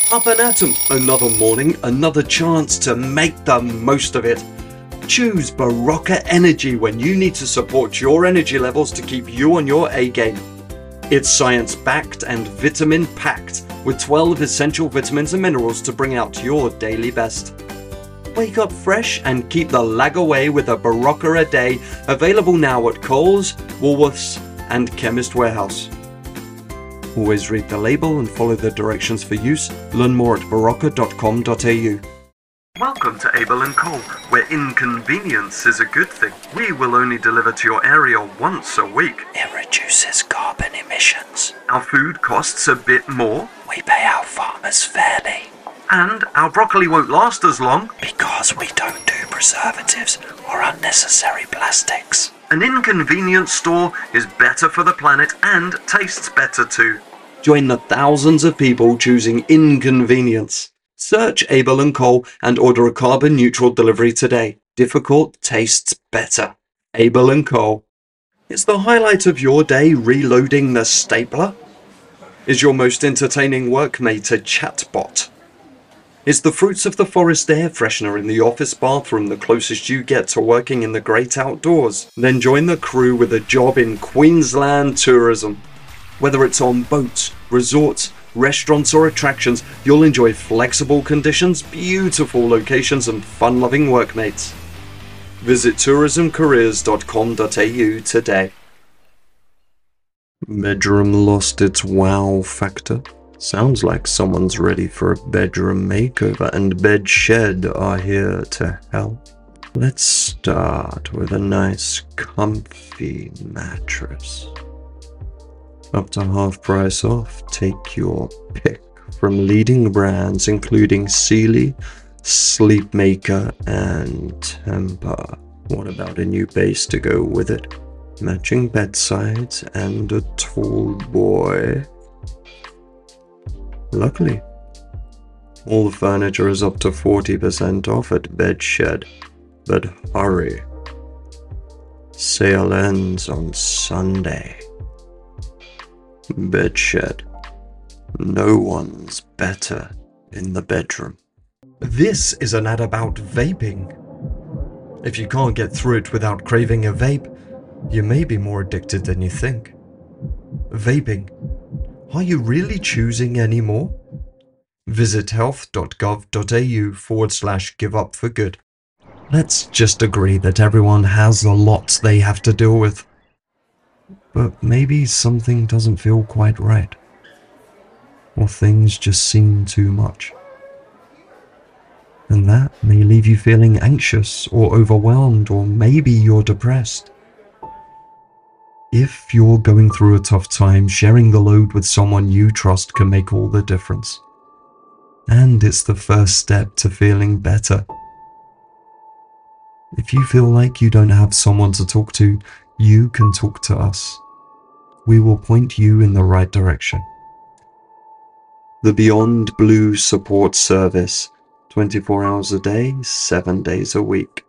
Up and at 'em, another morning, another chance to make the most of it. Choose Berocca Energy when you need to support your energy levels to keep you on your A game. It's science-backed and vitamin-packed with 12 essential vitamins and minerals to bring out your daily best. Wake up fresh and keep the lag away with a Berocca a day, available now at Coles, Woolworths and Chemist Warehouse. Always read the label and follow the directions for use. Learn more at berocca.com.au. Welcome to Abel & Co, where inconvenience is a good thing. We will only deliver to your area once a week. It reduces carbon emissions. Our food costs a bit more. We pay our farmers fairly. And our broccoli won't last as long. Because we don't do preservatives or unnecessary plastics. An inconvenience store is better for the planet and tastes better too. Join the thousands of people choosing inconvenience. Search Abel & Co and order a carbon-neutral delivery today. Difficult tastes better. Abel & Co. Is the highlight of your day reloading the stapler? Is your most entertaining workmate a chatbot? Is the Fruits of the Forest air freshener in the office bathroom the closest you get to working in the great outdoors? Then join the crew with a job in Queensland tourism. Whether it's on boats, resorts, restaurants or attractions, you'll enjoy flexible conditions, beautiful locations and fun-loving workmates. Visit tourismcareers.com.au today. Bedroom lost its wow factor? Sounds like someone's ready for a bedroom makeover, and Bedshed are here to help. Let's start with a nice comfy mattress. Up to half price off, take your pick from leading brands including Sealy, Sleepmaker and Tempur. What about a new base to go with it? Matching bedsides and a tall boy. Luckily, all the furniture is up to 40% off at Bedshed, but hurry. Sale ends on Sunday. Bedshed. No one's better in the bedroom. This is an ad about vaping. If you can't get through it without craving a vape, you may be more addicted than you think. Vaping. Are you really choosing any more? Visit health.gov.au/give up for good. Let's just agree that everyone has a lot they have to deal with. But maybe something doesn't feel quite right. Or things just seem too much. And that may leave you feeling anxious or overwhelmed, or maybe you're depressed. If you're going through a tough time, sharing the load with someone you trust can make all the difference. And it's the first step to feeling better. If you feel like you don't have someone to talk to, you can talk to us. We will point you in the right direction. The Beyond Blue Support Service, 24 hours a day, 7 days a week.